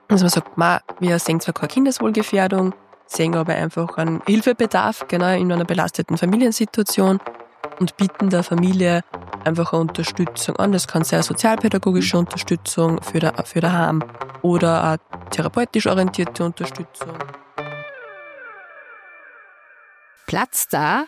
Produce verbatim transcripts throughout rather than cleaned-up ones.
Also man sagt, ma, wir sehen zwar keine Kindeswohlgefährdung, sehen aber einfach einen Hilfebedarf, genau, in einer belasteten Familiensituation und bieten der Familie einfach eine Unterstützung an. Das kann sehr sozialpädagogische Unterstützung für, der, für daheim oder eine therapeutisch orientierte Unterstützung. Platz da.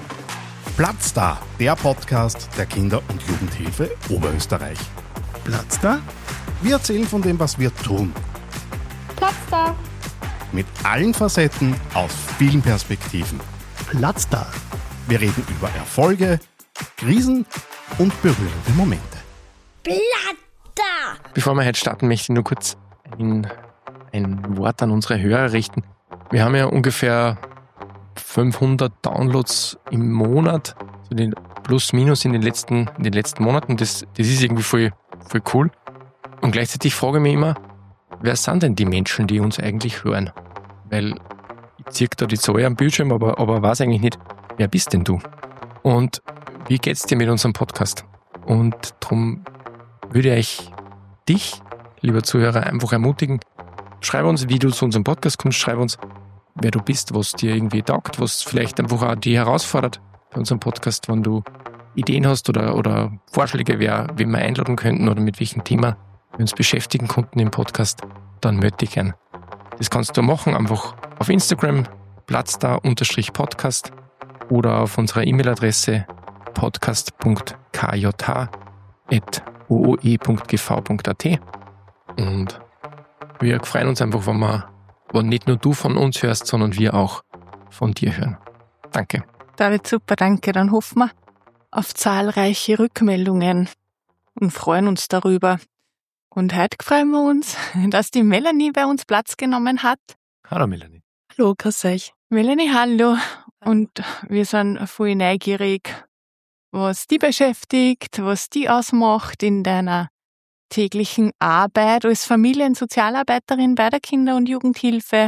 Platz da, der Podcast der Kinder- und Jugendhilfe Oberösterreich. Platz da? Wir erzählen von dem, was wir tun. Platz da. Mit allen Facetten aus vielen Perspektiven. Platz da. Wir reden über Erfolge, Krisen und berührende Momente. Platz da. Bevor wir heute starten, möchte ich nur kurz ein, ein Wort an unsere Hörer richten. Wir haben ja ungefähr fünfhundert Downloads im Monat, so den plus minus in den letzten, in den letzten Monaten. Das, das ist irgendwie voll, voll cool. Und gleichzeitig frage ich mich immer, wer sind denn die Menschen, die uns eigentlich hören? Weil ich ziehe da die Zahl am Bildschirm, aber, aber weiß eigentlich nicht, wer bist denn du? Und wie geht's dir mit unserem Podcast? Und darum würde ich dich, lieber Zuhörer, einfach ermutigen, schreib uns, wie du zu unserem Podcast kommst, schreib uns, wer du bist, was dir irgendwie taugt, was vielleicht einfach auch dich herausfordert bei unserem Podcast, wenn du Ideen hast oder, oder Vorschläge, wer, wen wir einladen könnten oder mit welchem Thema wir uns beschäftigen konnten im Podcast, dann melde dich gern. Das kannst du machen, einfach auf Instagram, platzda-podcast oder auf unserer E-Mail-Adresse podcast punkt k j h at o o e punkt g v punkt a t. Und wir freuen uns einfach, wenn wir wenn nicht nur du von uns hörst, sondern wir auch von dir hören. Danke. David, super, danke. Dann hoffen wir auf zahlreiche Rückmeldungen und freuen uns darüber. Und heute freuen wir uns, dass die Melanie bei uns Platz genommen hat. Hallo Melanie. Hallo, grüß euch. Melanie, hallo. Und wir sind voll neugierig, was die beschäftigt, was die ausmacht in deiner täglichen Arbeit als Familiensozialarbeiterin bei der Kinder- und Jugendhilfe.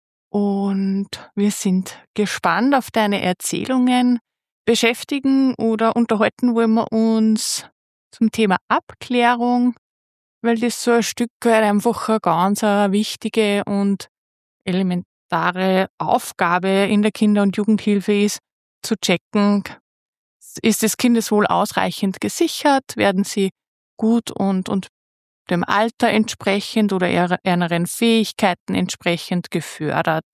Und wir sind gespannt auf deine Erzählungen. Beschäftigen oder unterhalten wollen wir uns zum Thema Abklärung, weil das so ein Stück weit einfach eine ganz eine wichtige und elementare Aufgabe in der Kinder- und Jugendhilfe ist, zu checken, ist das Kindeswohl ausreichend gesichert, werden sie gut und, und dem Alter entsprechend oder ihren Fähigkeiten entsprechend gefördert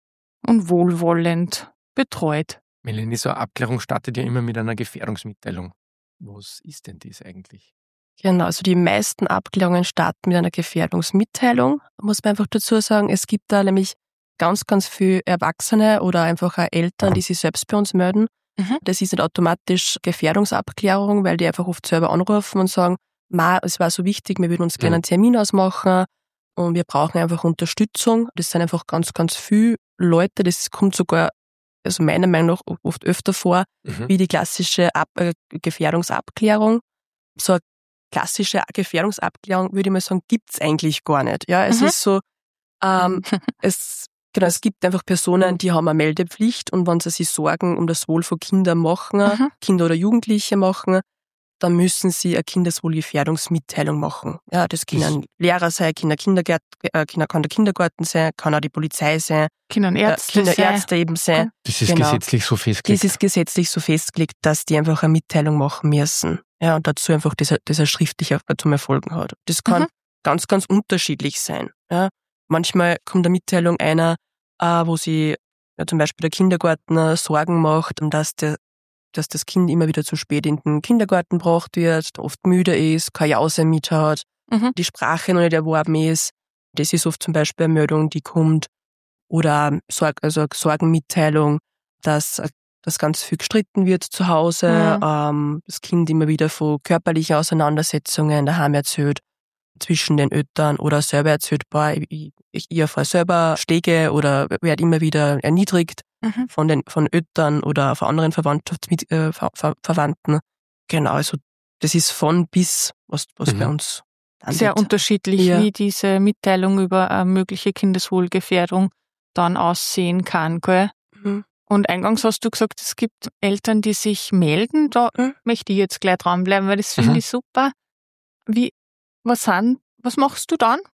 und wohlwollend betreut. Melanie, so eine Abklärung startet ja immer mit einer Gefährdungsmitteilung. Was ist denn das eigentlich? Genau, also die meisten Abklärungen starten mit einer Gefährdungsmitteilung, muss man einfach dazu sagen. Es gibt da nämlich ganz, ganz viele Erwachsene oder einfach auch Eltern, die sich selbst bei uns melden. Mhm. Das ist nicht automatisch Gefährdungsabklärung, weil die einfach oft selber anrufen und sagen, Ma, es war so wichtig, wir würden uns gerne einen Termin ausmachen und wir brauchen einfach Unterstützung. Das sind einfach ganz, ganz viele Leute, das kommt sogar, also meiner Meinung nach, oft öfter vor, mhm. wie die klassische Ab- äh, Gefährdungsabklärung. So eine klassische Gefährdungsabklärung, würde ich mal sagen, gibt's eigentlich gar nicht. Ja, es mhm. ist so, ähm, es, genau, es gibt einfach Personen, die haben eine Meldepflicht und wenn sie sich Sorgen um das Wohl von Kindern machen, mhm. Kinder oder Jugendliche machen, dann müssen sie eine Kindeswohlgefährdungsmitteilung machen. Ja, das können Lehrer sein, Kinder, Kindergart, äh, Kinder, kann der Kindergarten sein, kann auch die Polizei sein, Kinderärzte, äh, Kinderärzte eben sein. Das ist genau. gesetzlich so festgelegt. Das ist gesetzlich so festgelegt, dass die einfach eine Mitteilung machen müssen. Ja, und dazu einfach, dass er, dass er schriftlich zum Erfolgen hat. Das kann mhm. ganz, ganz unterschiedlich sein. Ja, manchmal kommt eine Mitteilung einer, äh, wo sie ja, zum Beispiel der Kindergärtner Sorgen macht, dass der dass das Kind immer wieder zu spät in den Kindergarten gebracht wird, oft müde ist, keine Jause mit hat, mhm. die Sprache noch nicht erworben ist. Das ist oft zum Beispiel eine Meldung, die kommt. Oder Sorg, also Sorgenmitteilung, dass, dass ganz viel gestritten wird zu Hause, mhm. ähm, das Kind immer wieder von körperlichen Auseinandersetzungen daheim erzählt, zwischen den Eltern oder selber erzählt, boah, ich, ich, ich erfahre selber Schläge oder werde immer wieder erniedrigt. Mhm. von den von Eltern oder von anderen Verwandtschafts- äh, Ver- Ver- Verwandten. Genau, also das ist von bis, was, was mhm. bei uns angeht. Sehr unterschiedlich, ja. wie diese Mitteilung über eine mögliche Kindeswohlgefährdung dann aussehen kann, gell? Mhm. Und eingangs hast du gesagt, es gibt Eltern, die sich melden. Da mhm. möchte ich jetzt gleich dranbleiben, weil das finde mhm. ich super. Wie, was sind, was machst du dann?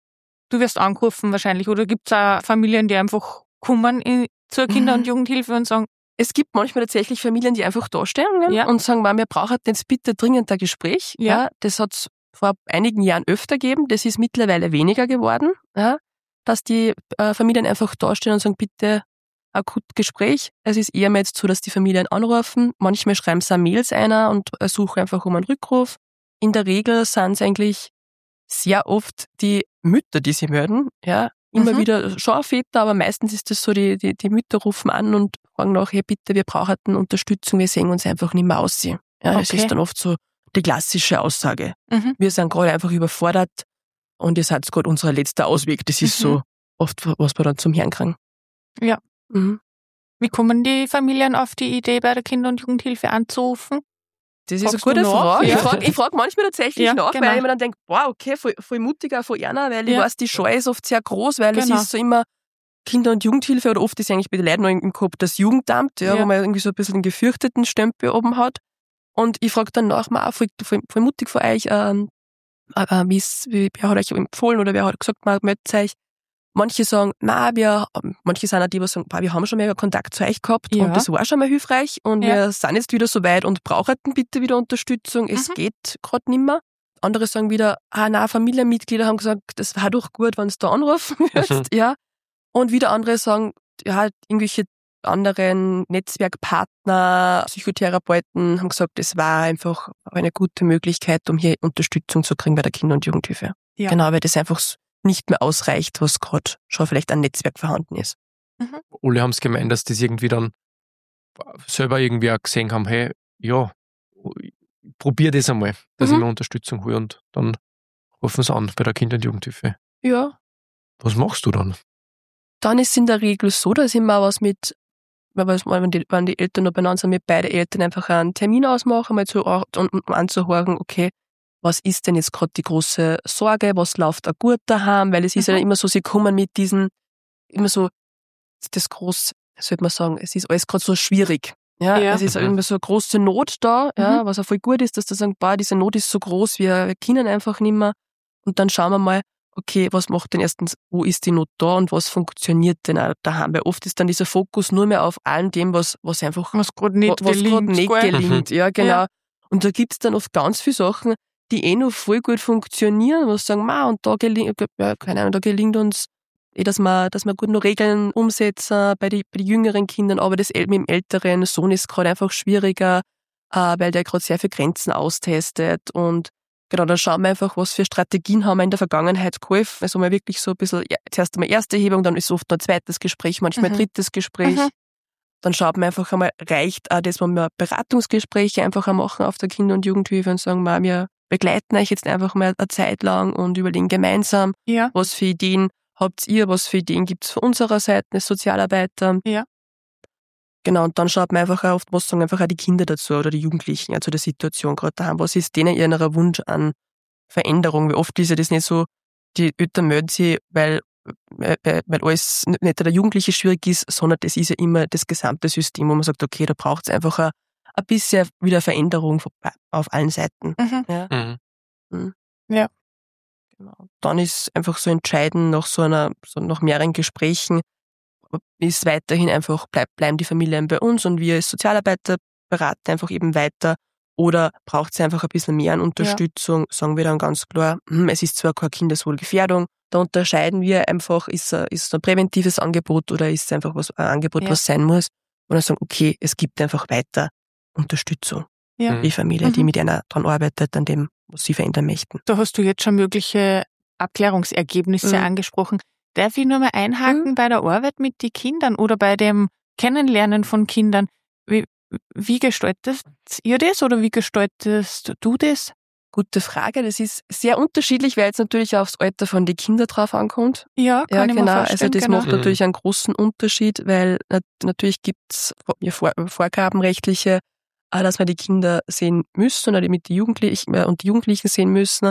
du wirst angerufen wahrscheinlich, oder gibt es auch Familien, die einfach kommen in, zur Kinder- und Jugendhilfe und sagen, es gibt manchmal tatsächlich Familien, die einfach dastehen Ja. und sagen, wir brauchen jetzt bitte dringend ein Gespräch. Ja. Ja, das hat es vor einigen Jahren öfter gegeben, das ist mittlerweile weniger geworden, ja, dass die äh, Familien einfach dastehen und sagen, bitte akut Gespräch. Es ist eher mal jetzt so, dass die Familien anrufen, manchmal schreiben sie auch Mails einer und suchen einfach um einen Rückruf. In der Regel sind es eigentlich sehr oft die Mütter, die sie melden, ja, immer Mhm. wieder schon Väter, aber meistens ist das so, die, die, die Mütter rufen an und fragen nach, hey, bitte, wir brauchen Unterstützung, wir sehen uns einfach nicht mehr aus. Ja, das Okay. ist dann oft so die klassische Aussage. Mhm. Wir sind gerade einfach überfordert und ihr seid gerade unser letzter Ausweg. Das ist Mhm. so oft, was wir dann zum Herrn kriegen. Ja. Mhm. Wie kommen die Familien auf die Idee, bei der Kinder- und Jugendhilfe anzurufen? Das ist eine Fragst du gute nach? Frage. Ja. Ich frage ich frag manchmal tatsächlich Ja, nach, genau. weil ich mir dann denke, wow, okay, voll, voll mutiger von einer, weil ich Ja. weiß, die Scheu ist oft sehr groß, weil Genau. es ist so immer Kinder- und Jugendhilfe oder oft ist eigentlich bei den Leuten noch im Kopf das Jugendamt, ja, Ja. wo man irgendwie so ein bisschen den gefürchteten Stempel oben hat. Und ich frage dann nach, mal auch voll, voll, voll mutig von euch, ähm, äh, wie's, wie, wer hat euch empfohlen oder wer hat gesagt, man meldet euch. Manche sagen, na, wir, manche sind auch die, die sagen, boah, wir haben schon mal Kontakt zu euch gehabt Ja. und das war schon mal hilfreich und Ja. wir sind jetzt wieder so weit und brauchen bitte wieder Unterstützung. Es Mhm. geht gerade nimmer. Andere sagen wieder, ah, na, Familienmitglieder haben gesagt, das war doch gut, wenn du da anrufen wirst, ja. Und wieder andere sagen, ja, irgendwelche anderen Netzwerkpartner, Psychotherapeuten haben gesagt, das war einfach eine gute Möglichkeit, um hier Unterstützung zu kriegen bei der Kinder- und Jugendhilfe. Ja. Genau, weil das einfach nicht mehr ausreicht, was gerade schon vielleicht ein Netzwerk vorhanden ist. Alle haben es gemeint, dass das irgendwie dann selber irgendwie auch gesehen haben, hey, ja, probier das einmal, dass Mhm. ich mir Unterstützung hole und dann rufen sie an bei der Kinder- und Jugendhilfe. Ja. Was machst du dann? Dann ist es in der Regel so, dass ich mal was mit, wenn die, wenn die Eltern noch beieinander sind, mit beide Eltern einfach einen Termin ausmachen, mal zu, und, und anzuhören, okay, was ist denn jetzt gerade die große Sorge, was läuft da gut daheim, weil es ist Mhm. ja immer so, sie kommen mit diesen, immer so, das groß, sollte man sagen, es ist alles gerade so schwierig. Ja, Ja. es ist Mhm. immer so eine große Not da, ja, Mhm. was auch voll gut ist, dass sie sagen, boah, diese Not ist so groß, wir, wir können einfach nicht mehr. Und dann schauen wir mal, okay, was macht denn erstens, wo ist die Not da und was funktioniert denn auch daheim? Weil oft ist dann dieser Fokus nur mehr auf allem dem, was, was einfach Was gerade nicht was gelingt. gerade nicht gell? gelingt. Ja, genau. Ja. Und da gibt's dann oft ganz viele Sachen, die eh noch voll gut funktionieren, was sagen, ma, und da gelingt, ja, keine Ahnung, da gelingt uns eh, dass wir, dass wir gut noch Regeln umsetzen bei den bei die jüngeren Kindern, aber das El- mit dem älteren Sohn ist gerade einfach schwieriger, äh, weil der gerade sehr viele Grenzen austestet und genau, dann schauen wir einfach, was für Strategien haben wir in der Vergangenheit geholfen. Also mal wirklich so ein bisschen, ja, zuerst einmal erste Hebung, dann ist oft noch ein zweites Gespräch, manchmal Mhm. drittes Gespräch. Mhm. Dann schaut man einfach einmal, reicht auch das, wenn wir Beratungsgespräche einfach auch machen auf der Kinder- und Jugendhilfe und sagen, ma, wir begleiten euch jetzt einfach mal eine Zeit lang und überlegen gemeinsam, Ja. was für Ideen habt ihr, was für Ideen gibt's von unserer Seite als Sozialarbeiter. Ja. Genau, und dann schaut man einfach auch oft, was sagen einfach auch die Kinder dazu oder die Jugendlichen, also der Situation gerade daheim. Was ist denen ihrer Wunsch an Veränderung? Wie oft ist ja das nicht so, die Eltern melden sich, weil, weil, weil alles nicht der Jugendliche schwierig ist, sondern das ist ja immer das gesamte System, wo man sagt, okay, da braucht es einfach ein, ein bisschen wieder Veränderung auf allen Seiten. Mhm. Ja. Mhm. Ja. Genau. Dann ist einfach so entscheidend nach so einer, so nach mehreren Gesprächen, ist weiterhin einfach, bleib, bleiben die Familien bei uns und wir als Sozialarbeiter beraten einfach eben weiter oder braucht es einfach ein bisschen mehr an Unterstützung, sagen wir dann ganz klar, hm, es ist zwar keine Kindeswohlgefährdung, da unterscheiden wir einfach, ist es ist ein präventives Angebot oder ist es einfach was, ein Angebot, Ja. was sein muss und dann sagen, okay, es gibt einfach weiter Unterstützung Ja. für die Familie, die Mhm. mit einer dran arbeitet, an dem, was sie verändern möchten. Da hast du jetzt schon mögliche Abklärungsergebnisse Mhm. angesprochen. Darf ich nur mal einhaken bei der Arbeit mit den Kindern oder bei dem Kennenlernen von Kindern? Wie, wie gestaltest ihr das oder wie gestaltest du das? Gute Frage. Das ist sehr unterschiedlich, weil es natürlich aufs Alter von den Kindern drauf ankommt. Ja, kann Ja, ich genau. mir Also vorstellen. das genau. macht natürlich einen großen Unterschied, weil nat- natürlich gibt's ja, Vor Vorgabenrechtliche, äh, dass wir die Kinder sehen müssen oder die mit den Jugendlichen äh, und die Jugendlichen sehen müssen.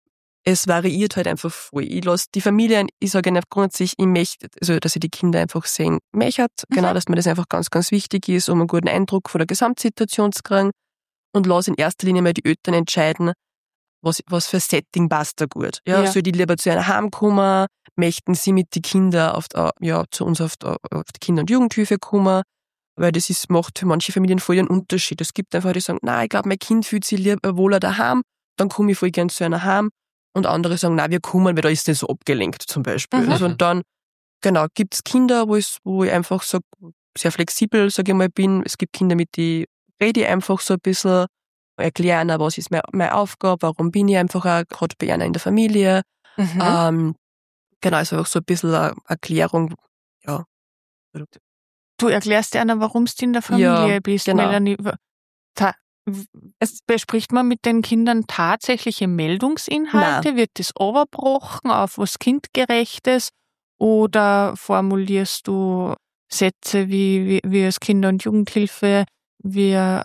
Es variiert halt einfach voll. Ich lasse die Familien, ich sage nicht grundsätzlich, ich möchte, also dass ich die Kinder einfach sehen möchte. Genau, Mhm. dass mir das einfach ganz, ganz wichtig ist, um einen guten Eindruck von der Gesamtsituation zu kriegen. Und lasse in erster Linie mal die Eltern entscheiden, was, was für Setting passt da gut. Ja, Ja. soll die lieber zu einer heimkommen? Möchten sie mit den Kindern auf, die- ja, zu uns auf die, auf die Kinder- und Jugendhilfe kommen? Weil das ist, macht für manche Familien voll den Unterschied. Es gibt einfach, die sagen, nein, ich glaube, mein Kind fühlt sich lieber wohler daheim, dann komme ich voll gern zu einer heim. Und andere sagen, nein, wir kommen, weil da ist das so abgelenkt zum Beispiel. Mhm. Also, und dann, genau, gibt's Kinder, wo ich, wo ich einfach so sehr flexibel, sage ich mal, bin. Es gibt Kinder, mit denen rede ich einfach so ein bisschen, erkläre ihnen, was ist meine, meine Aufgabe, warum bin ich einfach auch gerade bei einer in der Familie. Mhm. Ähm, genau, also einfach so ein bisschen eine Erklärung, ja. Du erklärst dir einer, warum du in der Familie Ja, bist, genau. Melanie. Ta- es bespricht man mit den Kindern tatsächliche Meldungsinhalte? Wird das overbrochen auf was Kindgerechtes? Oder formulierst du Sätze wie, wie, wie als Kinder- und Jugendhilfe, wir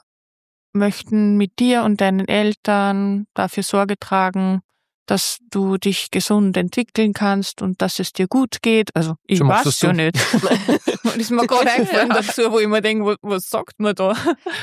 möchten mit dir und deinen Eltern dafür Sorge tragen, dass du dich gesund entwickeln kannst und dass es dir gut geht. Also ich So machst weiß du's ja du. nicht. Das ist mir gerade eingefallen dazu, wo ich mir denke, was, was sagt man da?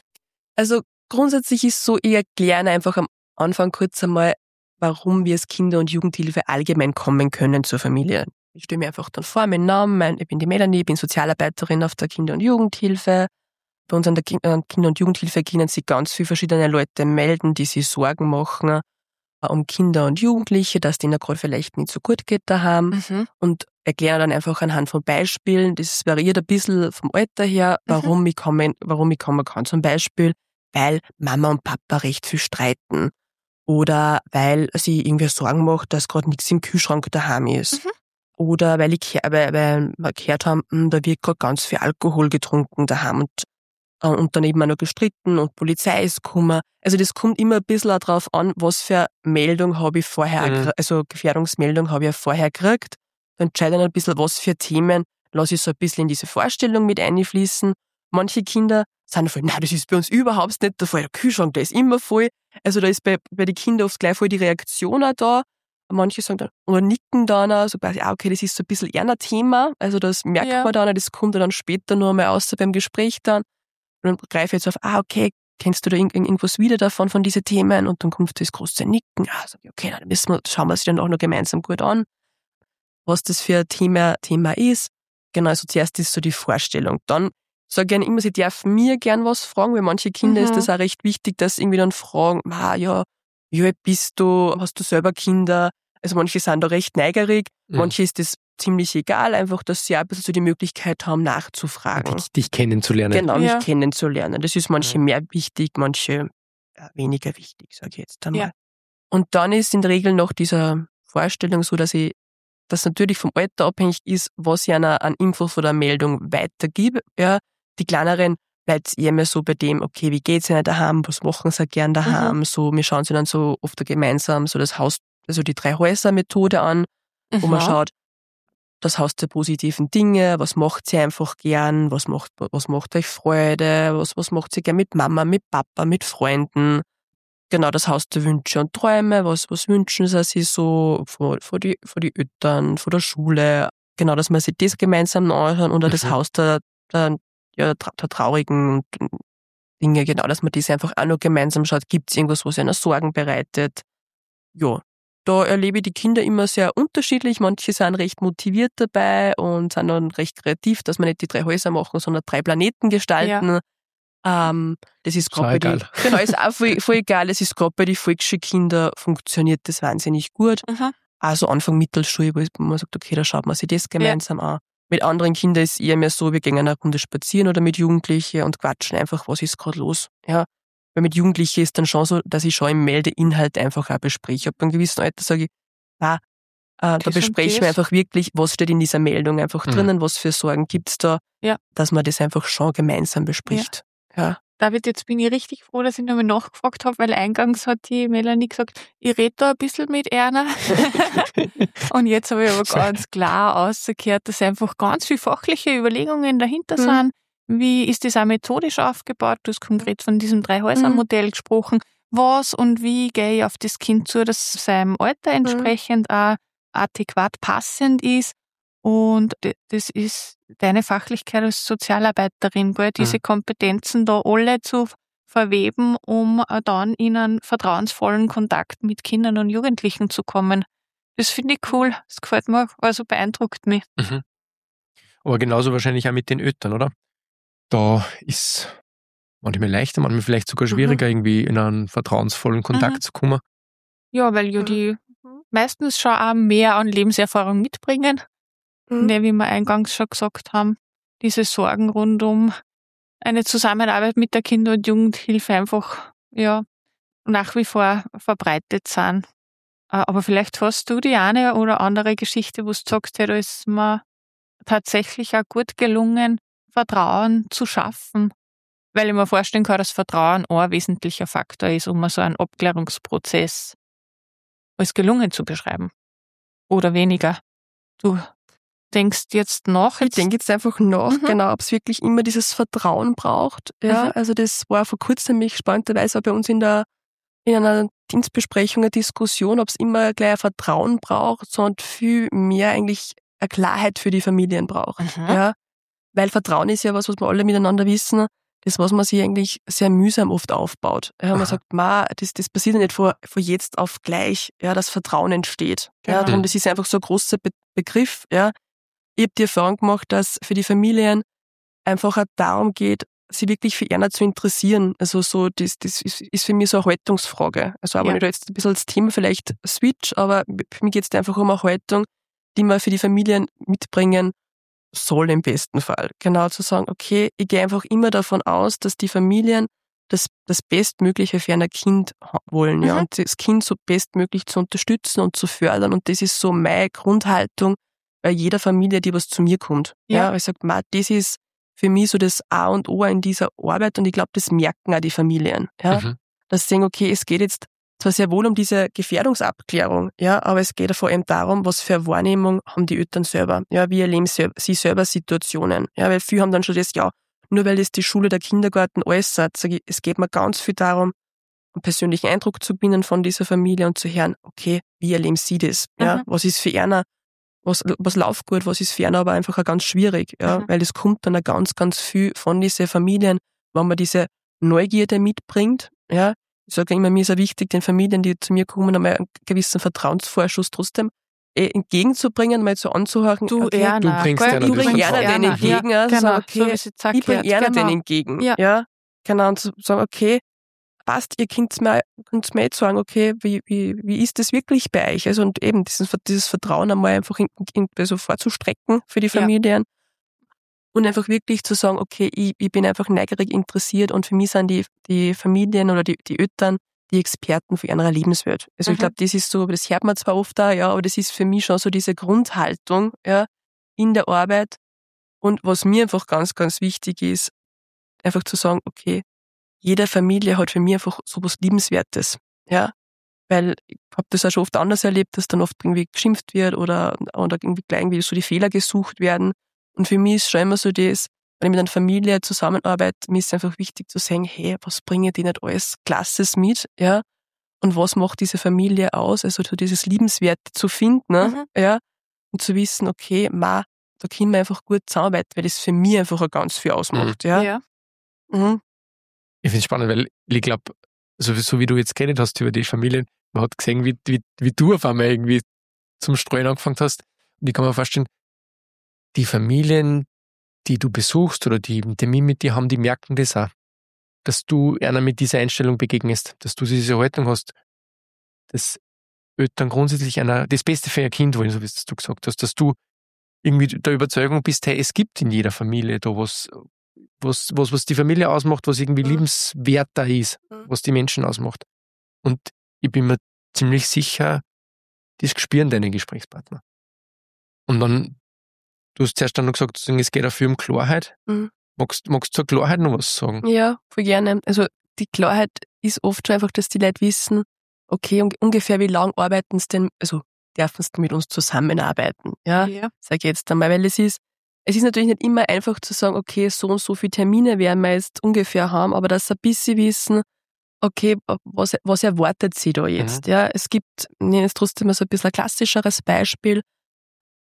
Also grundsätzlich ist so, ich erkläre einfach am Anfang kurz einmal, warum wir als Kinder- und Jugendhilfe allgemein kommen können zur Familie. Ich stelle mir einfach dann vor, mein Name, mein, ich bin die Melanie, ich bin Sozialarbeiterin auf der Kinder- und Jugendhilfe. Bei uns an der Ki- äh, Kinder- und Jugendhilfe können sich ganz viele verschiedene Leute melden, die sich Sorgen machen äh, um Kinder und Jugendliche, dass denen gerade vielleicht nicht so gut geht daheim. Mhm. Und erkläre dann einfach anhand von Beispielen, das variiert ein bisschen vom Alter her, warum ich kommen, warum ich kommen kann. Zum Beispiel, weil Mama und Papa recht viel streiten. Oder weil sie irgendwie Sorgen macht, dass gerade nichts im Kühlschrank daheim ist. Mhm. Oder weil, ich, weil, weil wir gehört haben, hm, da wird gerade ganz viel Alkohol getrunken daheim und, äh, und dann eben auch noch gestritten und Polizei ist gekommen. Also das kommt immer ein bisschen auch drauf an, was für Meldung habe ich vorher, Mhm. gekriegt, also Gefährdungsmeldung habe ich ja vorher gekriegt. Da entscheide ich ein bisschen, was für Themen lasse ich so ein bisschen in diese Vorstellung mit einfließen. Manche Kinder sind voll, nein, das ist bei uns überhaupt nicht der Fall. Der Kühlschrank, der ist immer voll. Also da ist bei, bei den Kindern oft gleich voll die Reaktion auch da. Manche sagen dann, oder nicken dann auch, so quasi, ah, okay, das ist so ein bisschen eher ein Thema. Also das merkt Ja. man dann, das kommt dann später noch einmal aus beim Gespräch dann. Und dann greife ich jetzt auf, ah, okay, kennst du da irgend, irgendwas wieder davon, von diesen Themen? Und dann kommt das große Nicken. Ah, sag ich, okay, dann müssen wir, schauen wir uns dann auch noch gemeinsam gut an, was das für ein Thema, Thema ist. Genau, also zuerst ist so die Vorstellung. Dann sage ich immer, sie dürfen mir gern was fragen, weil manche Kinder Mhm. ist das auch recht wichtig, dass sie irgendwie dann fragen, ah, ja, wie alt bist du, hast du selber Kinder? Also manche sind da recht neugierig, Mhm. manche ist das ziemlich egal, einfach, dass sie auch ein bisschen so die Möglichkeit haben, nachzufragen. Dich, dich kennenzulernen. Genau, Ja. mich kennenzulernen. Das ist manche mehr wichtig, manche ja, weniger wichtig, sage ich jetzt einmal. Ja. Und dann ist in der Regel noch dieser Vorstellung so, dass ich, dass natürlich vom Alter abhängig ist, was ich einer an Info von der Meldung weitergebe. Ja, die kleineren bleibt es eher mehr so bei dem, okay, wie geht's ihnen daheim, was machen sie gern daheim, so, wir schauen sie dann so oft gemeinsam so das Haus, also die Drei-Häuser-Methode an, wo man Mhm. schaut, das Haus der positiven Dinge, was macht sie einfach gern, was macht, was macht euch Freude, was, was macht sie gern mit Mama, mit Papa, mit Freunden. Genau, das Haus der Wünsche und Träume, was, was wünschen sie sich so von, von die, von die Eltern, von der Schule. Genau, dass man sich das gemeinsam anhören oder das Mhm. Haus der, der, ja, der traurigen Dinge, genau, dass man das einfach auch noch gemeinsam schaut. Gibt es irgendwas, was einer Sorgen bereitet? Ja, da erlebe ich die Kinder immer sehr unterschiedlich. Manche sind recht motiviert dabei und sind dann recht kreativ, dass man nicht die drei Häuser machen, sondern drei Planeten gestalten. Ähm, das ist Ist auch gerade bei die, egal. genau, ist auch voll, voll egal. Es ist gerade bei den Volksschulkindern funktioniert das wahnsinnig gut. Mhm. Also Anfang Mittelschule, wo man sagt, okay, da schaut man sich das gemeinsam an. Mit anderen Kindern ist es eher mehr so, wir gehen eine Runde spazieren oder mit Jugendlichen und quatschen einfach, was ist gerade los. Ja. Weil mit Jugendlichen ist dann schon so, dass ich schon im Meldeinhalt einfach auch bespreche. Ab einem gewissen Alter sage ich, ah, äh, da Das und besprechen wir das. einfach wirklich, was steht in dieser Meldung einfach Mhm. drinnen, was für Sorgen gibt's da, Ja. dass man das einfach schon gemeinsam bespricht. Ja. David, jetzt bin ich richtig froh, dass ich nochmal nachgefragt habe, weil eingangs hat die Melanie gesagt, ich rede da ein bisschen mit Erna. Und jetzt habe ich aber ganz klar ausgehört, dass einfach ganz viele fachliche Überlegungen dahinter Mhm. sind. Wie ist das auch methodisch aufgebaut? Du hast konkret von diesem Drei-Häuser-Modell gesprochen. Was und wie gehe ich auf das Kind zu, dass es seinem Alter entsprechend auch adäquat passend ist? Und d- das ist deine Fachlichkeit als Sozialarbeiterin, gell? Diese Kompetenzen da alle zu verweben, um dann in einen vertrauensvollen Kontakt mit Kindern und Jugendlichen zu kommen. Das finde ich cool. Das gefällt mir, also beeindruckt mich. Mhm. Aber genauso wahrscheinlich auch mit den Eltern, oder? Da ist manchmal leichter, manchmal vielleicht sogar schwieriger, mhm. irgendwie in einen vertrauensvollen Kontakt mhm. zu kommen. Ja, weil ja die meistens schon auch mehr an Lebenserfahrung mitbringen. Mhm. Ne, wie wir eingangs schon gesagt haben, diese Sorgen rund um eine Zusammenarbeit mit der Kinder- und Jugendhilfe einfach ja nach wie vor verbreitet sind. Aber vielleicht hast du die eine oder andere Geschichte, wo du sagst, ja, da ist mir tatsächlich auch gut gelungen, Vertrauen zu schaffen. Weil ich mir vorstellen kann, dass Vertrauen auch ein wesentlicher Faktor ist, um so einen Abklärungsprozess als gelungen zu beschreiben. Oder weniger. Du denkst jetzt nach? Jetzt ich denke jetzt einfach nach, mhm. genau, ob es wirklich immer dieses Vertrauen braucht. Ja, mhm. also das war vor kurzem nämlich spannenderweise auch bei uns in der in einer Dienstbesprechung eine Diskussion, ob es immer gleich ein Vertrauen braucht, sondern viel mehr eigentlich eine Klarheit für die Familien braucht. Mhm. Ja, weil Vertrauen ist ja was, was wir alle miteinander wissen, das, was man sich eigentlich sehr mühsam oft aufbaut. Ja, man sagt, ma, das, das passiert ja nicht von, von jetzt auf gleich, ja, dass Vertrauen entsteht. Ja, mhm. und das ist einfach so ein großer Be- Begriff. Ja. Ich habe die Erfahrung gemacht, dass für die Familien einfach auch darum geht, sie wirklich für einer zu interessieren. Also so, das, das ist, ist für mich so eine Haltungsfrage. Also auch wenn ich da jetzt ein bisschen das Thema vielleicht switch, aber für mich geht es einfach um eine Haltung, die man für die Familien mitbringen soll im besten Fall. Genau zu sagen, okay, ich gehe einfach immer davon aus, dass die Familien das, das Bestmögliche für ein Kind wollen, ja, mhm. und das Kind so bestmöglich zu unterstützen und zu fördern. Und das ist so meine Grundhaltung bei jeder Familie, die was zu mir kommt. Ja, ja ich sage, ma, das ist für mich so das A und O in dieser Arbeit und ich glaube, das merken auch die Familien. Ja? Mhm. Dass sie sagen, okay, es geht jetzt zwar sehr wohl um diese Gefährdungsabklärung, ja, aber es geht ja vor allem darum, was für eine Wahrnehmung haben die Eltern selber. Ja, wie erleben sie, sie selber Situationen. Ja, weil viele haben dann schon das, ja, nur weil das die Schule, der Kindergarten äußert, sage ich, es geht mir ganz viel darum, einen persönlichen Eindruck zu gewinnen von dieser Familie und zu hören, okay, wie erleben sie das? Ja, mhm. was ist für einer Was, was läuft gut, was ist ferner aber einfach auch ganz schwierig, ja, mhm. weil es kommt dann auch ganz, ganz viel von diesen Familien, wenn man diese Neugierde mitbringt, ja. Ich sage immer, mir ist auch wichtig, den Familien, die zu mir kommen, einmal einen gewissen Vertrauensvorschuss trotzdem eh entgegenzubringen, mal so anzuhören, du, okay, Erna, du bringst du bringst Erna den entgegen, ja, genau, so, okay, so ich bringe Erna genau. den entgegen, ja, ja, genau, und zu sagen, okay, passt, ihr könnt mir, könnt mir jetzt sagen, okay, wie, wie, wie ist das wirklich bei euch? Also, und eben dieses, dieses Vertrauen einmal einfach in, in, also vorzustrecken für die Familien. Ja. Und einfach wirklich zu sagen, okay, ich, ich bin einfach neugierig interessiert und für mich sind die, die Familien oder die, die Eltern die Experten für ihre Lebenswelt. Also, mhm. ich glaube, das ist so, das hört man zwar oft da, ja, aber das ist für mich schon so diese Grundhaltung, ja, in der Arbeit. Und was mir einfach ganz, ganz wichtig ist, einfach zu sagen, okay, jede Familie hat für mich einfach so was Liebenswertes, ja, weil ich habe das auch schon oft anders erlebt, dass dann oft irgendwie geschimpft wird oder, oder irgendwie gleich irgendwie so die Fehler gesucht werden. Und für mich ist schon immer so das, wenn ich mit einer Familie zusammenarbeite, mir ist einfach wichtig zu sagen, hey, was bringen die nicht alles Klasses mit, ja, und was macht diese Familie aus, also so dieses Liebenswerte zu finden, ne? Mhm. Ja, und zu wissen, okay, ma, da können wir einfach gut zusammenarbeiten, weil das für mich einfach auch ganz viel ausmacht, mhm. ja. ja. Mhm. Ich finde es spannend, weil ich glaube, so, so wie du jetzt geredet hast über die Familien, man hat gesehen, wie, wie, wie du auf einmal irgendwie zum Streuen angefangen hast. Und ich kann mir vorstellen, die Familien, die du besuchst oder die einen Termin mit dir haben, die merken das auch, dass du einer mit dieser Einstellung begegnest, dass du diese Haltung hast, dass Eltern grundsätzlich einer, das Beste für ihr Kind wollen, so wie du gesagt hast, dass du irgendwie der Überzeugung bist, hey, es gibt in jeder Familie da was, was, was, was die Familie ausmacht, was irgendwie mhm. liebenswerter ist, mhm. was die Menschen ausmacht. Und ich bin mir ziemlich sicher, das spüren deine Gesprächspartner. Und dann, du hast zuerst dann noch gesagt, es geht auch viel um Klarheit. Mhm. Magst, magst du zur Klarheit noch was sagen? Ja, voll gerne. Also die Klarheit ist oft schon einfach, dass die Leute wissen, okay, un- ungefähr wie lange arbeiten sie denn, also dürfen sie mit uns zusammenarbeiten. Ja, ja. Sag ich jetzt einmal, weil es ist, es ist natürlich nicht immer einfach zu sagen, okay, so und so viele Termine werden wir jetzt ungefähr haben, aber dass sie ein bisschen wissen, okay, was, was erwartet sie da jetzt? Mhm. Ja, es gibt, ich nenne es trotzdem mal so ein bisschen ein klassischeres Beispiel.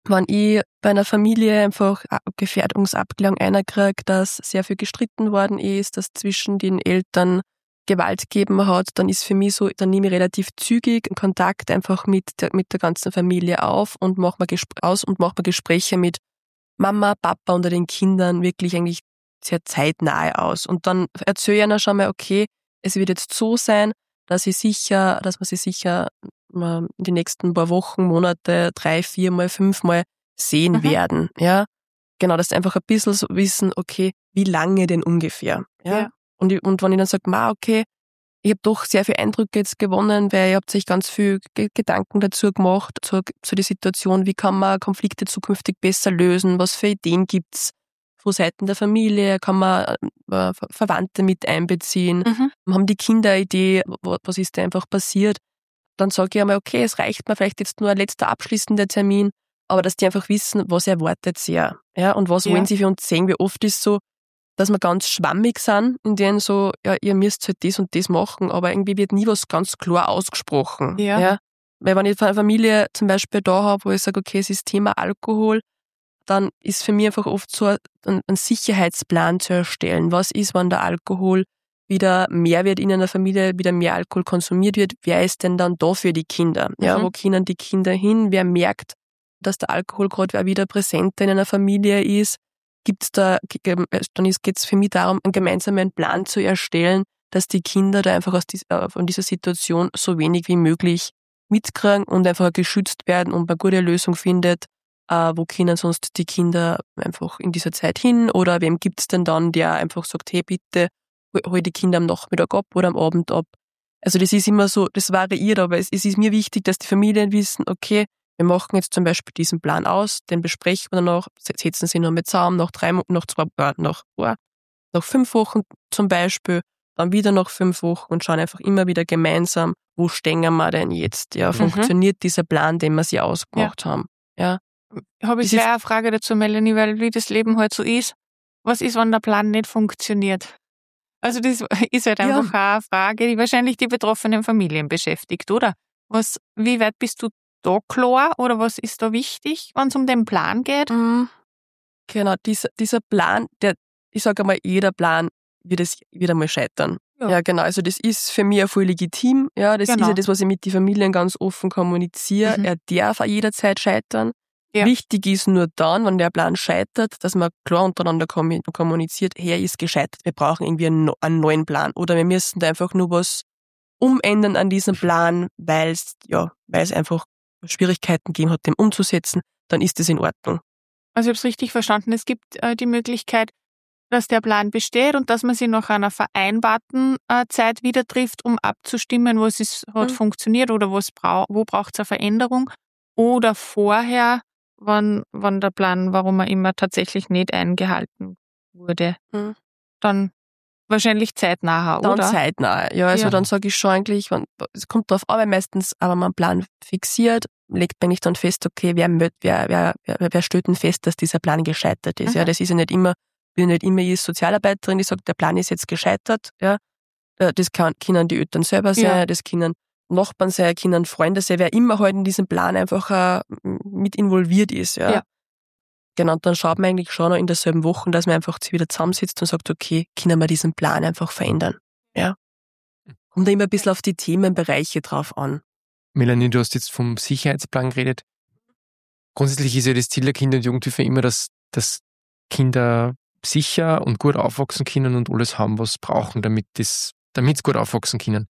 wenn ich bei einer Familie einfach eine Gefährdungsabklärung einkriege, dass sehr viel gestritten worden ist, dass zwischen den Eltern Gewalt gegeben hat, dann ist für mich so, dann nehme ich relativ zügig Kontakt einfach mit der, mit der ganzen Familie auf und mache mir Gespr- aus und mache mir Gespräche mit Mama, Papa und den Kindern wirklich eigentlich sehr zeitnahe aus. Und dann erzähle ich ihnen schon mal, okay, es wird jetzt so sein, dass ich sicher, dass wir sie sicher in die nächsten paar Wochen, Monate, drei, viermal, fünfmal sehen Mhm. werden. Ja, genau, dass sie einfach ein bisschen so wissen, okay, wie lange denn ungefähr. Ja. Ja. Und, ich, und wenn ich dann sage, ma, okay, ich habe doch sehr viele Eindrücke jetzt gewonnen, weil ihr habt sich ganz viel G- Gedanken dazu gemacht, zu, zu der Situation, wie kann man Konflikte zukünftig besser lösen, was für Ideen gibt's von Seiten der Familie, kann man äh, Ver- Verwandte mit einbeziehen, Mhm. haben die Kinder eine Idee, wa- was ist da einfach passiert. Dann sage ich einmal, okay, es reicht mir vielleicht jetzt nur ein letzter abschließender Termin, aber dass die einfach wissen, was erwartet sie ja, ja, und was Ja. wollen sie für uns sehen. Wie oft ist so, dass wir ganz schwammig sind, in denen so, ja, ihr müsst halt das und das machen, aber irgendwie wird nie was ganz klar ausgesprochen. Ja. Weil wenn ich eine Familie zum Beispiel da habe, wo ich sage, okay, es ist Thema Alkohol, dann ist für mich einfach oft so ein, ein Sicherheitsplan zu erstellen. Was ist, wenn der Alkohol wieder mehr wird in einer Familie, wieder mehr Alkohol konsumiert wird? Wer ist denn dann da für die Kinder? Ja, Mhm. wo können die Kinder hin? Wer merkt, dass der Alkohol gerade wieder präsenter in einer Familie ist? Gibt's da, dann geht es für mich darum, einen gemeinsamen Plan zu erstellen, dass die Kinder da einfach aus dieser, von dieser Situation so wenig wie möglich mitkriegen und einfach geschützt werden und eine gute Lösung findet. Äh, wo können sonst die Kinder einfach in dieser Zeit hin? Oder wem gibt's denn dann, der einfach sagt, hey, bitte, hol, hol die Kinder am Nachmittag ab oder am Abend ab? Also das ist immer so, das variiert, aber es, es ist mir wichtig, dass die Familien wissen, okay, wir machen jetzt zum Beispiel diesen Plan aus, den besprechen wir danach, setzen sie noch mit zusammen, nach drei, nach zwei, äh, nach, äh, nach fünf Wochen zum Beispiel, dann wieder nach fünf Wochen und schauen einfach immer wieder gemeinsam, wo stehen wir denn jetzt? Ja, Mhm. funktioniert dieser Plan, den wir sie ausgemacht haben? Ja. Habe ich Das ist- gleich eine Frage dazu, Melanie, weil wie das Leben halt so ist. Was ist, wenn der Plan nicht funktioniert? Also das ist halt Ja. einfach auch eine Frage, die wahrscheinlich die betroffenen Familien beschäftigt, oder? Was, wie weit bist du da klar oder was ist da wichtig, wenn es um den Plan geht? Mhm. Genau, dieser, dieser Plan, der, ich sage einmal, jeder Plan wird es wird einmal scheitern. Ja. Ja. genau, also das ist für mich auch voll legitim. Ja, das Genau. ist ja das, was ich mit den Familien ganz offen kommuniziere. Mhm. Er darf auch jederzeit scheitern. Ja. Wichtig ist nur dann, wenn der Plan scheitert, dass man klar untereinander kommu- kommuniziert, hey, er ist gescheitert, wir brauchen irgendwie einen, no- einen neuen Plan. Oder wir müssen da einfach nur was umändern an diesem Plan, weil es ja, weil es einfach Schwierigkeiten gegeben hat, den umzusetzen, dann ist das in Ordnung. Also ich habe es richtig verstanden. Es gibt äh, die Möglichkeit, dass der Plan besteht und dass man sich nach einer vereinbarten äh, Zeit wieder trifft, um abzustimmen, was ist, hat Mhm. funktioniert oder was brau wo braucht es eine Veränderung. Oder vorher, wann, wann der Plan, warum er immer tatsächlich nicht eingehalten wurde. Mhm. Dann wahrscheinlich zeitnah, Dann oder? zeitnah. Ja, also Ja. dann sage ich schon eigentlich, wenn, es kommt darauf an, weil meistens, aber man einen Plan fixiert, legt man nicht dann fest, okay, wer, mö- wer, wer, wer, wer stellt denn fest, dass dieser Plan gescheitert ist. Mhm. Ja, das ist ja nicht immer, bin nicht immer ich Sozialarbeiterin, die sagt, der Plan ist jetzt gescheitert. Ja, Äh, das kann, können die Eltern selber sein, Ja. das können Nachbarn sein, können Freunde sein, wer immer halt in diesem Plan einfach äh, mit involviert ist. Ja. Ja. Genau, und dann schaut man eigentlich schon noch in derselben Woche, dass man einfach wieder zusammensitzt und sagt, okay, können wir diesen Plan einfach verändern. Ja. Kommt da immer ein bisschen auf die Themenbereiche drauf an. Melanie, du hast jetzt vom Sicherheitsplan geredet. Grundsätzlich ist ja das Ziel der Kinder- und Jugendhilfe immer, dass, dass Kinder sicher und gut aufwachsen können und alles haben, was sie brauchen, damit das, damit sie gut aufwachsen können.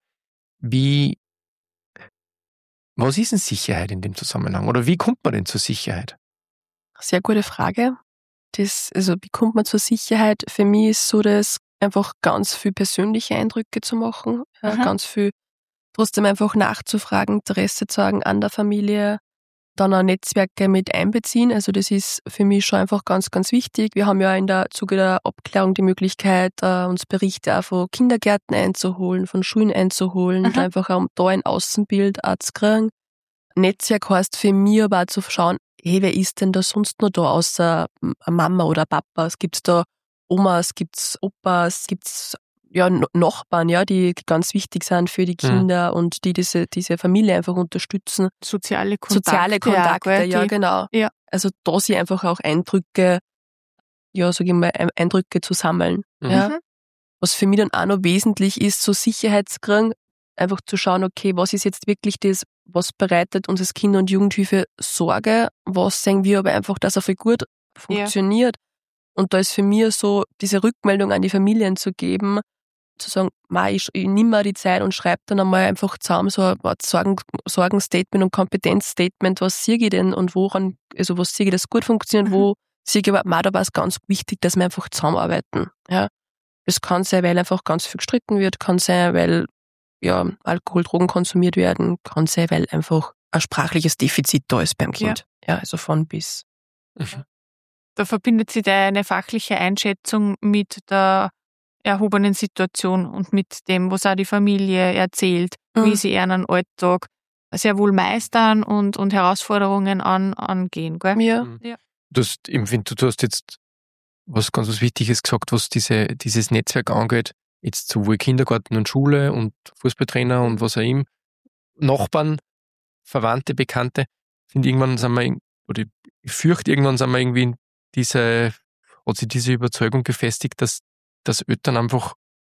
Wie, was ist denn Sicherheit in dem Zusammenhang? Oder wie kommt man denn zur Sicherheit? Sehr gute Frage. Das, also wie kommt man zur Sicherheit? Für mich ist so, das einfach ganz viel persönliche Eindrücke zu machen, ja, Mhm. ganz viel trotzdem einfach nachzufragen, Interesse zeigen an der Familie, dann auch Netzwerke mit einbeziehen. Also das ist für mich schon einfach ganz, ganz wichtig. Wir haben ja in der Zuge der Abklärung die Möglichkeit, äh, uns Berichte auch von Kindergärten einzuholen, von Schulen einzuholen, Mhm. einfach auch um da ein Außenbild auch zu kriegen. Netzwerk heißt für mich aber auch zu schauen, hey, wer ist denn da sonst noch da, außer eine Mama oder Papa? Es gibt da Omas, gibt's Opas, gibt's ja No- Nachbarn, ja, die ganz wichtig sind für die Kinder und die diese diese Familie einfach unterstützen. Soziale Kontakte. Soziale Kontakte, gell, ja, die- genau. Ja. Also da sich einfach auch Eindrücke, ja, sag ich mal, Eindrücke zu sammeln. Mhm. Ja. Was für mich dann auch noch wesentlich ist, so Sicherheit zu kriegen, einfach zu schauen, okay, was ist jetzt wirklich das, was bereitet uns als Kinder- und Jugendhilfe Sorge, was sehen wir aber einfach, dass er viel gut funktioniert. Ja. Und da ist für mich so, diese Rückmeldung an die Familien zu geben, zu sagen, ich, ich nehme mir die Zeit und schreibe dann einmal einfach zusammen so ein Sorgen, Sorgenstatement und Kompetenzstatement, was sehe ich denn und woran, also was sehe ich, das gut funktioniert, mhm. wo sehe ich aber, da war es ganz wichtig, dass wir einfach zusammenarbeiten. Ja. Das kann sein, weil einfach ganz viel gestritten wird, kann sein, weil ja, Alkohol, Drogen konsumiert werden, kann sein, weil einfach ein sprachliches Defizit da ist beim Kind. Ja, ja, also von bis. Mhm. Da verbindet sich deine fachliche Einschätzung mit der erhobenen Situation und mit dem, was auch die Familie erzählt, mhm. wie sie ihren Alltag sehr wohl meistern und, und Herausforderungen an, angehen. Gell? Ja. Mhm. ja. Du hast, ich finde, du hast jetzt was ganz was Wichtiges gesagt, was diese, dieses Netzwerk angeht. Jetzt sowohl Kindergarten und Schule und Fußballtrainer und was auch immer. Nachbarn, Verwandte, Bekannte. Ich finde, irgendwann sind wir, oder ich fürchte, irgendwann sind wir irgendwie in diese, hat sich diese Überzeugung gefestigt, dass, dass Eltern einfach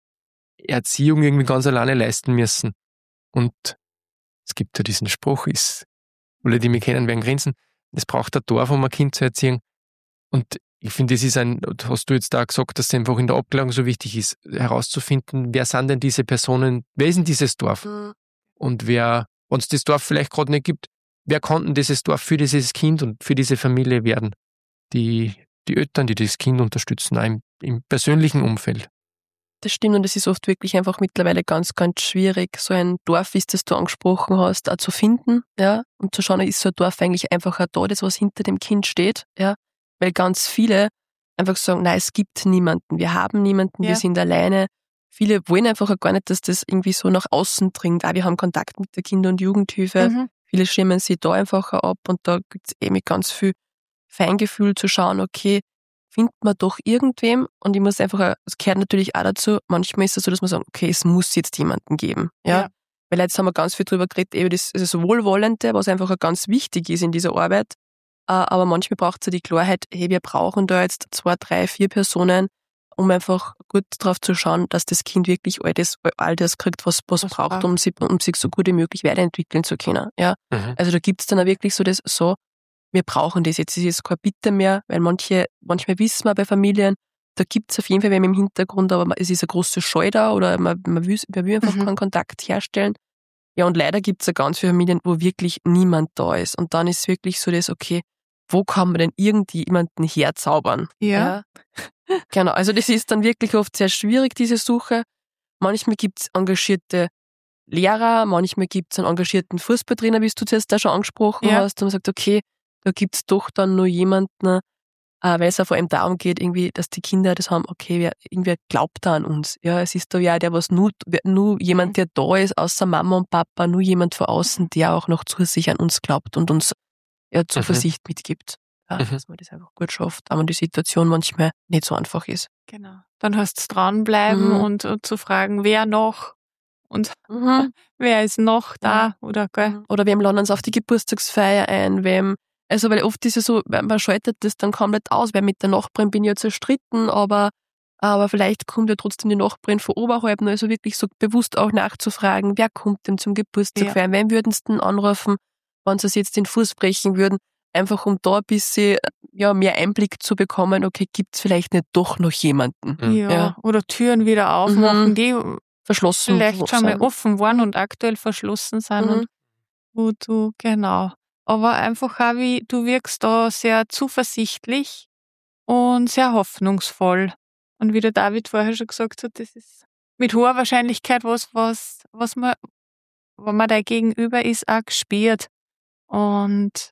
Erziehung irgendwie ganz alleine leisten müssen. Und es gibt ja diesen Spruch, ist, alle, die mich kennen, werden grinsen, es braucht ein Dorf, um ein Kind zu erziehen. Und ich finde, das ist ein, hast du jetzt da gesagt, dass es einfach in der Abklärung so wichtig ist, herauszufinden, wer sind denn diese Personen, wer ist denn dieses Dorf? Mhm. Und wer, wenn es das Dorf vielleicht gerade nicht gibt, wer kann denn dieses Dorf für dieses Kind und für diese Familie werden? Die, die Eltern, die das Kind unterstützen, auch im, im persönlichen Umfeld. Das stimmt, und es ist oft wirklich einfach mittlerweile ganz, ganz schwierig, so ein Dorf, wie es das du angesprochen hast, auch zu finden, ja, und zu schauen, ist so ein Dorf eigentlich einfach auch da, das was hinter dem Kind steht, ja, weil ganz viele einfach sagen, nein, es gibt niemanden, wir haben niemanden, ja. wir sind alleine. Viele wollen einfach auch gar nicht, dass das irgendwie so nach außen dringt. Auch wir haben Kontakt mit der Kinder- und Jugendhilfe. Mhm. Viele schirmen sich da einfach ab und da gibt es eh mit ganz viel Feingefühl zu schauen, okay, findet man doch irgendwem, und ich muss einfach, es gehört natürlich auch dazu, manchmal ist es so, dass man sagt, okay, es muss jetzt jemanden geben, ja, ja. weil jetzt haben wir ganz viel drüber geredet, eben das, also das Wohlwollende, was einfach auch ganz wichtig ist in dieser Arbeit, aber manchmal braucht es ja die Klarheit, hey, wir brauchen da jetzt zwei, drei, vier Personen, um einfach gut drauf zu schauen, dass das Kind wirklich all das, all das kriegt, was, was, was braucht, um, sie, um sich so gut wie möglich weiterentwickeln zu können, ja, mhm. also da gibt's dann auch wirklich so das, so, wir brauchen das jetzt, es ist jetzt kein Bitte mehr, weil manche, manchmal wissen wir bei Familien, da gibt es auf jeden Fall wen im Hintergrund, aber es ist eine große Scheu da oder man, man, will, man will einfach mhm. keinen Kontakt herstellen. Ja, und leider gibt es ja ganz viele Familien, wo wirklich niemand da ist. Und dann ist wirklich so das, okay, wo kann man denn irgendwie jemanden herzaubern? Ja. ja. Genau, also das ist dann wirklich oft sehr schwierig, diese Suche. Manchmal gibt es engagierte Lehrer, manchmal gibt es einen engagierten Fußballtrainer, wie du zuerst da schon angesprochen ja. hast, und man sagt, okay, da gibt's doch dann nur jemanden, äh, weil es ja vor allem darum geht, irgendwie, dass die Kinder das haben, okay, wer, irgendwer glaubt da an uns. Ja, es ist da ja der, was nur, nur jemand, der da ist, außer Mama und Papa, nur jemand von außen, der auch noch zusätzlich an uns glaubt und uns ja, Zuversicht mhm. mitgibt. Ja, mhm. dass man das einfach gut schafft, aber die Situation manchmal nicht so einfach ist. Genau. Dann heißt es dranbleiben mhm. und, und zu fragen, wer noch und mhm. wer ist noch da, oder gell? Oder wem laden uns auf die Geburtstagsfeier ein, wem Also, weil oft ist es so, man schaltet das dann komplett aus, weil mit der Nachbarin bin ich ja zerstritten, aber, aber vielleicht kommt ja trotzdem die Nachbarin von oberhalb, also wirklich so bewusst auch nachzufragen, wer kommt denn zum Geburtstag feiern, ja. wen würden sie denn anrufen, wenn sie jetzt den Fuß brechen würden, einfach um da ein bisschen ja, mehr Einblick zu bekommen, okay, gibt's vielleicht nicht doch noch jemanden. Ja, ja. Oder Türen wieder aufmachen, mhm. die verschlossen vielleicht schon mal offen waren und aktuell verschlossen sind, mhm. und wo du, genau. Aber einfach auch, wie du wirkst da sehr zuversichtlich und sehr hoffnungsvoll. Und wie der David vorher schon gesagt hat, das ist mit hoher Wahrscheinlichkeit was, was, was man, wenn man da gegenüber ist, auch gespürt. Und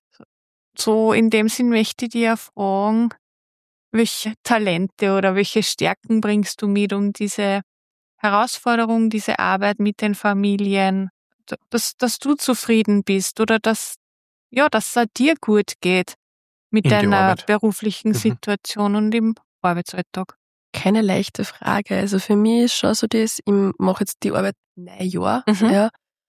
so in dem Sinn möchte ich dir fragen, welche Talente oder welche Stärken bringst du mit, um diese Herausforderung, diese Arbeit mit den Familien, dass, dass du zufrieden bist oder dass ja, dass es dir gut geht mit deiner beruflichen mhm. Situation und im Arbeitsalltag. Keine leichte Frage. Also für mich ist schon so das, ich mache jetzt die Arbeit neun Jahre, mhm. ja,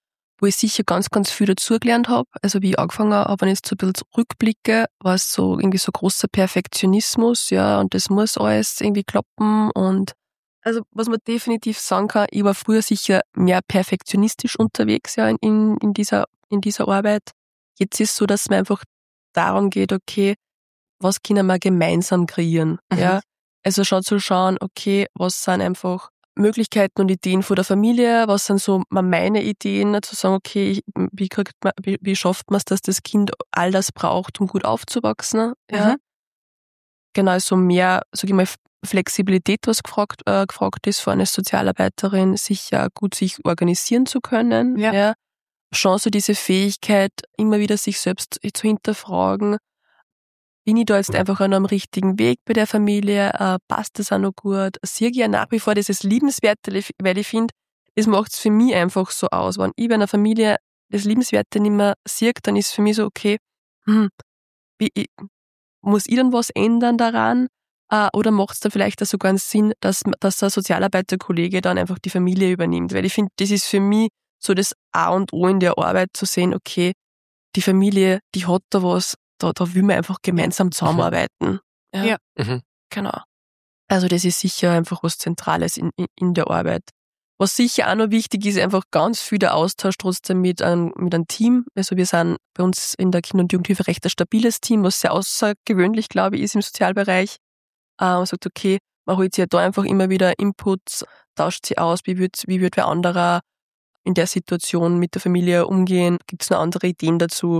wo ich sicher ganz, ganz viel dazugelernt habe. Also wie ich angefangen habe, wenn ich jetzt so ein bisschen zurückblicke, war es so irgendwie so großer Perfektionismus, ja, und das muss alles irgendwie klappen. Und also was man definitiv sagen kann, ich war früher sicher mehr perfektionistisch unterwegs, ja, in, in, in dieser, in dieser Arbeit. Jetzt ist es so, dass es mir einfach darum geht, okay, was können wir gemeinsam kreieren, mhm. ja. Also schon zu schauen, okay, was sind einfach Möglichkeiten und Ideen von der Familie, was sind so meine Ideen, zu sagen, okay, wie kriegt man, wie, wie schafft man es, dass das Kind all das braucht, um gut aufzuwachsen, ja. Mhm. Genau, so mehr, sag ich mal, Flexibilität, was gefragt, äh, gefragt ist von einer Sozialarbeiterin, sicher gut sich organisieren zu können, ja. ja. Schon so diese Fähigkeit, immer wieder sich selbst zu hinterfragen, bin ich da jetzt einfach auch noch am richtigen Weg bei der Familie, äh, passt das auch noch gut, sehe ich ja nach wie vor dieses Liebenswerte, weil ich finde, das macht es für mich einfach so aus. Wenn ich bei einer Familie das Liebenswerte nicht mehr sehe, dann ist für mich so, okay, hm, wie, ich, muss ich dann was ändern daran? Äh, oder macht es dann vielleicht auch sogar einen Sinn, dass, dass ein Sozialarbeiterkollege dann einfach die Familie übernimmt? Weil ich finde, das ist für mich so das A und O in der Arbeit, zu sehen, okay, die Familie, die hat da was, Da, da will man einfach gemeinsam zusammenarbeiten. Ja. ja. Mhm. Genau. Also das ist sicher einfach was Zentrales in, in, in der Arbeit. Was sicher auch noch wichtig ist, einfach ganz viel der Austausch trotzdem mit einem, mit einem Team. Also wir sind bei uns in der Kinder- und Jugendhilfe recht ein stabiles Team, was sehr außergewöhnlich, glaube ich, ist im Sozialbereich. Äh, man sagt, okay, man holt sich ja da einfach immer wieder Inputs, tauscht sie aus, wie wird, wie wird wer anderer in der Situation mit der Familie umgehen, gibt es noch andere Ideen dazu?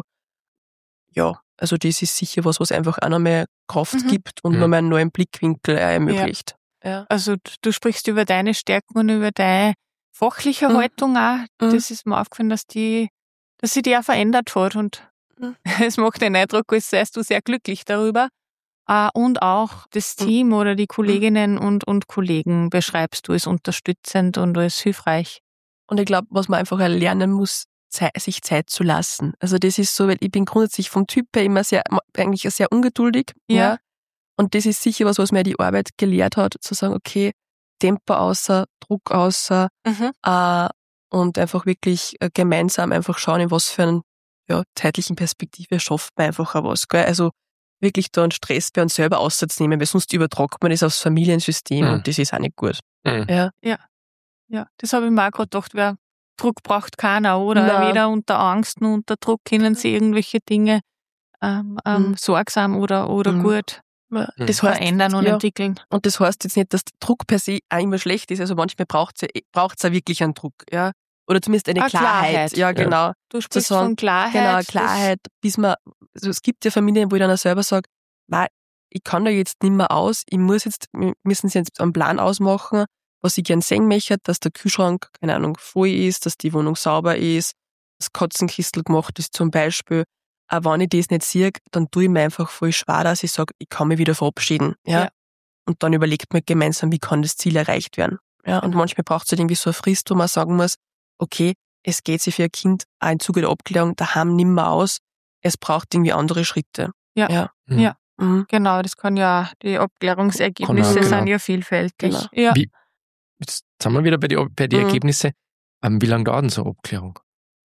Ja, also das ist sicher was, was einfach auch noch mehr Kraft mhm. gibt und mhm. noch mehr einen neuen Blickwinkel ermöglicht. Ja. Ja. Also du sprichst über deine Stärken und über deine fachliche mhm. Haltung auch. Mhm. Das ist mir aufgefallen, dass die, dass sie die auch verändert hat und mhm. es macht den Eindruck, als seist du sehr glücklich darüber. Und auch das Team mhm. oder die Kolleginnen und, und Kollegen beschreibst du als unterstützend und als hilfreich. Und ich glaube, was man einfach lernen muss, sich Zeit zu lassen. Also das ist so, weil ich bin grundsätzlich vom Typ her immer sehr, eigentlich sehr ungeduldig. Ja. ja. Und das ist sicher was, was mir die Arbeit gelehrt hat, zu sagen, okay, Tempo außer, Druck außer mhm. äh, und einfach wirklich äh, gemeinsam einfach schauen, in was für einen ja, zeitlichen Perspektive schafft man einfach auch was. Gell? Also wirklich da einen Stress bei uns selber auszunehmen, weil sonst übertragt man das aufs Familiensystem mhm. und das ist auch nicht gut. Mhm. Ja. ja. Ja, das habe ich mir auch gerade gedacht, wer Druck braucht keiner, oder? Nein. Weder unter Angst noch unter Druck können sie irgendwelche Dinge ähm, ähm, mhm. sorgsam oder, oder mhm. gut ja. das heißt, verändern und ja. entwickeln. Und das heißt jetzt nicht, dass Druck per se auch immer schlecht ist. Also manchmal braucht es ja wirklich einen Druck, ja. Oder zumindest eine ah, Klarheit. Klarheit. Ja, genau. Ja. Du sprichst sagen, von Klarheit. Genau, Klarheit, bis man, also es gibt ja Familien, wo ich dann auch selber sage, nein, ich kann da jetzt nicht mehr aus, ich muss jetzt, wir müssen sie jetzt einen Plan ausmachen, was ich gern sehen möchte, dass der Kühlschrank, keine Ahnung, voll ist, dass die Wohnung sauber ist, das Katzenkistel gemacht ist zum Beispiel. Auch wenn ich das nicht sehe, dann tue ich mir einfach voll schwer, dass ich sage, ich kann mich wieder verabschieden. Ja? ja. Und dann überlegt man gemeinsam, wie kann das Ziel erreicht werden. Ja? Und manchmal braucht es halt irgendwie so eine Frist, wo man sagen muss, okay, es geht sich für ein Kind auch im Zuge der Abklärung daheim nicht mehr aus, es braucht irgendwie andere Schritte. Ja, ja, mhm. ja. Mhm. Genau, das kann ja, die Abklärungsergebnisse Kann, sind genau. ja vielfältig. Genau. Ja. Wie, jetzt sind wir wieder bei den bei die Mhm. Ergebnissen. Ähm, wie lange dauert denn so eine Abklärung?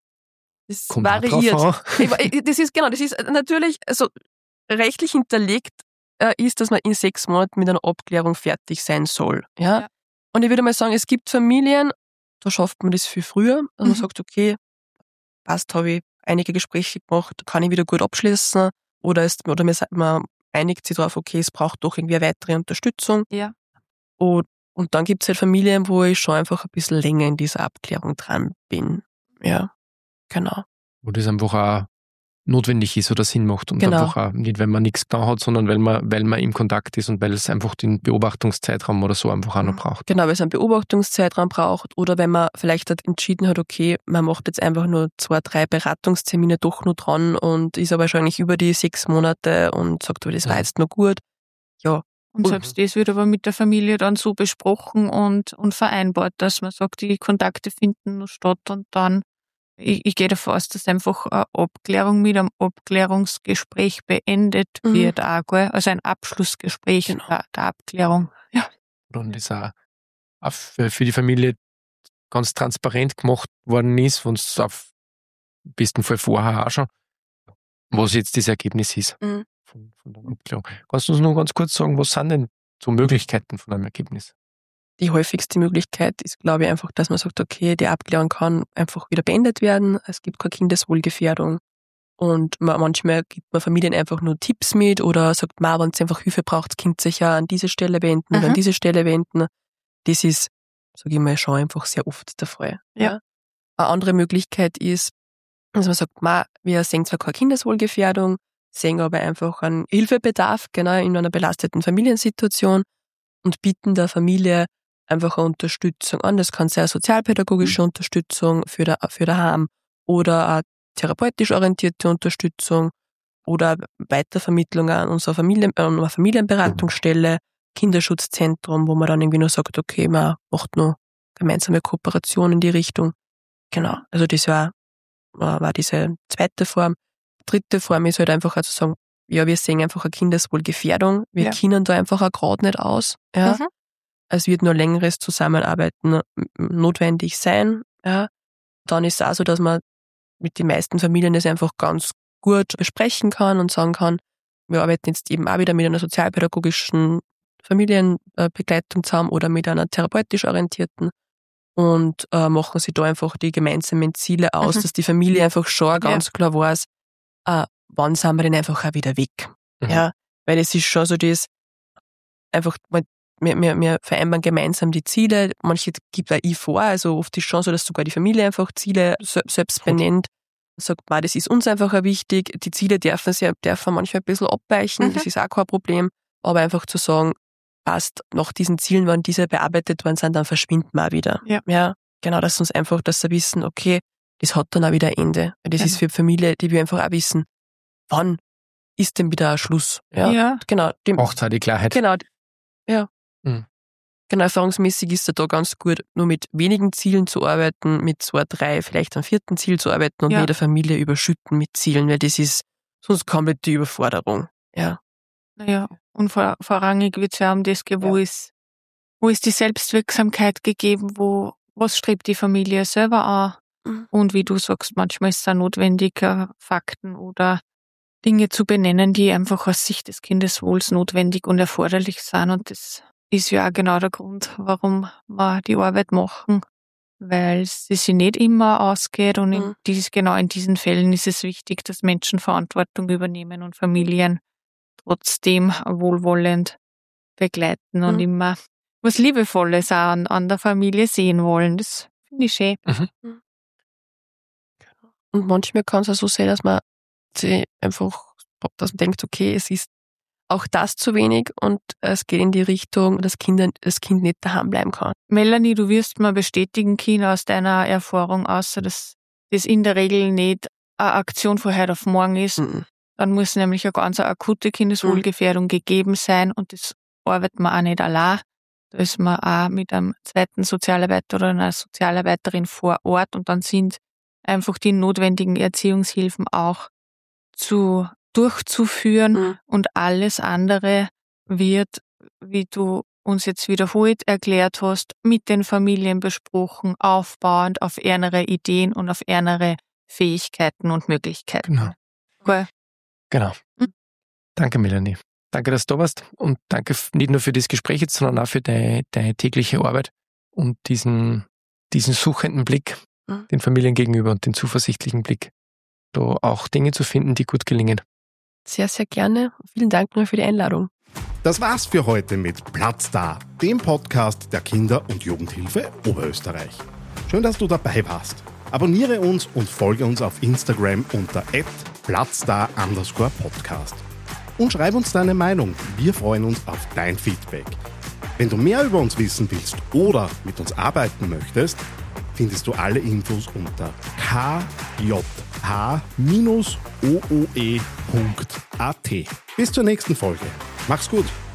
Das Kommt auch variiert. drauf Ich- Das ist, genau, das ist natürlich, also rechtlich hinterlegt äh, ist, dass man in sechs Monaten mit einer Abklärung fertig sein soll. Ja? Ja. Und ich würde mal sagen, es gibt Familien, da schafft man das viel früher. Also man Mhm. sagt, okay, passt, habe ich einige Gespräche gemacht, kann ich wieder gut abschließen. Oder, es, oder man, sagt- man einigt sich darauf, okay, es braucht doch irgendwie eine weitere Unterstützung. Ja. Und, und dann gibt es halt Familien, wo ich schon einfach ein bisschen länger in dieser Abklärung dran bin. Ja, genau. Wo das einfach auch notwendig ist oder Sinn macht und Genau. einfach auch nicht, wenn man nichts da hat, sondern weil man, weil man im Kontakt ist und weil es einfach den Beobachtungszeitraum oder so einfach auch noch braucht. Genau, weil es einen Beobachtungszeitraum braucht oder wenn man vielleicht halt entschieden hat, okay, man macht jetzt einfach nur zwei, drei Beratungstermine doch nur dran und ist aber wahrscheinlich über die sechs Monate und sagt, aber das war Ja. jetzt noch gut. Ja, Und Mhm. selbst das wird aber mit der Familie dann so besprochen und, und vereinbart, dass man sagt, die Kontakte finden noch statt und dann, ich, ich gehe davon aus, dass einfach eine Abklärung mit einem Abklärungsgespräch beendet Mhm. wird, auch, gell? Also ein Abschlussgespräch Genau. der, der Abklärung. Ja. Und das auch, auch für für die Familie ganz transparent gemacht worden ist, wenn es auf im besten Fall vorher auch schon, was jetzt das Ergebnis ist Mhm. von, von der Abklärung. Kannst du uns nur ganz kurz sagen, was sind denn so Möglichkeiten von einem Ergebnis? Die häufigste Möglichkeit ist, glaube ich, einfach, dass man sagt, okay, die Abklärung kann einfach wieder beendet werden. Es gibt keine Kindeswohlgefährdung. Und man, manchmal gibt man Familien einfach nur Tipps mit oder sagt, ma, wenn es einfach Hilfe braucht, das Kind sich ja an diese Stelle wenden Mhm. oder an diese Stelle wenden. Das ist, sage ich mal, schon einfach sehr oft der Fall. Ja. Eine andere Möglichkeit ist, dass man sagt, ma, wir sehen zwar keine Kindeswohlgefährdung, sehen aber einfach einen Hilfebedarf, genau, in einer belasteten Familiensituation und bieten der Familie einfach eine Unterstützung an. Das kann sein eine sozialpädagogische Unterstützung für, der, für daheim oder eine therapeutisch orientierte Unterstützung oder Weitervermittlung an unsere Familien, an eine Familienberatungsstelle, Kinderschutzzentrum, wo man dann irgendwie nur sagt, okay, man macht noch gemeinsame Kooperation in die Richtung. Genau, also das war, war, war diese zweite Form. Dritte Form ist halt einfach auch zu sagen, ja, wir sehen einfach eine Kindeswohlgefährdung, wir Ja. kennen da einfach auch gerade nicht aus. Ja. Mhm. Es wird nur längeres Zusammenarbeiten notwendig sein. Ja. Dann ist es auch so, dass man mit den meisten Familien das einfach ganz gut besprechen kann und sagen kann, wir arbeiten jetzt eben auch wieder mit einer sozialpädagogischen Familienbegleitung zusammen oder mit einer therapeutisch orientierten und äh, machen sie da einfach die gemeinsamen Ziele aus, Mhm. dass die Familie einfach schon ganz Ja. klar weiß, äh, wann sind wir denn einfach auch wieder weg. Mhm. Ja, weil es ist schon so das, einfach, wir, wir, wir vereinbaren gemeinsam die Ziele, manche gibt auch ich vor, also oft ist schon so, dass sogar die Familie einfach Ziele se- selbst benennt, sagt, man, das ist uns einfach auch wichtig, die Ziele dürfen sie dürfen manchmal ein bisschen abweichen, Mhm. das ist auch kein Problem, aber einfach zu sagen, passt, nach diesen Zielen, wenn diese bearbeitet worden sind, dann verschwinden wir auch wieder. Ja. ja genau, dass uns einfach, dass sie wissen, okay, das hat dann auch wieder ein Ende. Weil das Genau. ist für die Familie, die wir einfach auch wissen, wann ist denn wieder ein Schluss? Ja, Ja. genau. Dem, Macht auch die Klarheit. Genau, ja. Mhm. Genau, erfahrungsmäßig ist es da ganz gut, nur mit wenigen Zielen zu arbeiten, mit zwei, drei, vielleicht einem vierten Ziel zu arbeiten und Ja. jeder Familie überschütten mit Zielen, weil das ist sonst komplett die Überforderung. Ja. Naja, und vor, vorrangig wird es ja um das gehen, wo, Ja. ist, wo ist die Selbstwirksamkeit gegeben, wo was strebt die Familie selber an. Mhm. Und wie du sagst, manchmal ist es auch notwendig, äh, Fakten oder Dinge zu benennen, die einfach aus Sicht des Kindeswohls notwendig und erforderlich sind. Und das ist ja auch genau der Grund, warum wir die Arbeit machen, weil es sich nicht immer ausgeht. Und in Mhm. dies, genau in diesen Fällen ist es wichtig, dass Menschen Verantwortung übernehmen und Familien trotzdem wohlwollend begleiten und Mhm. immer was Liebevolles auch an, an der Familie sehen wollen. Das finde ich schön. Und manchmal kann es auch so sein, dass man sich einfach, dass man denkt, okay, es ist auch das zu wenig und es geht in die Richtung, dass Kinder, das Kind nicht daheim bleiben kann. Melanie, du wirst mir bestätigen können aus deiner Erfahrung, außer dass das in der Regel nicht eine Aktion von heute auf morgen ist. Mhm. Dann muss nämlich eine ganz akute Kindeswohlgefährdung gegeben sein und das arbeitet man auch nicht allein. Da ist man auch mit einem zweiten Sozialarbeiter oder einer Sozialarbeiterin vor Ort und dann sind einfach die notwendigen Erziehungshilfen auch zu durchzuführen Mhm. und alles andere wird, wie du uns jetzt wiederholt erklärt hast, mit den Familien besprochen, aufbauend auf ärmere Ideen und auf ärmere Fähigkeiten und Möglichkeiten. Genau. Cool. Genau. Mhm. Danke, Melanie. Danke, dass du da warst und danke f- nicht nur für das Gespräch jetzt, sondern auch für deine, deine tägliche Arbeit und diesen, diesen suchenden Blick Mhm. den Familien gegenüber und den zuversichtlichen Blick, da auch Dinge zu finden, die gut gelingen. Sehr, sehr gerne. Vielen Dank nur für die Einladung. Das war's für heute mit Platz da, dem Podcast der Kinder- und Jugendhilfe Oberösterreich. Schön, dass du dabei warst. Abonniere uns und folge uns auf Instagram unter at platzdar underscore podcast. Und schreib uns deine Meinung. Wir freuen uns auf dein Feedback. Wenn du mehr über uns wissen willst oder mit uns arbeiten möchtest, findest du alle Infos unter k j h o o e punkt a t. Bis zur nächsten Folge. Mach's gut.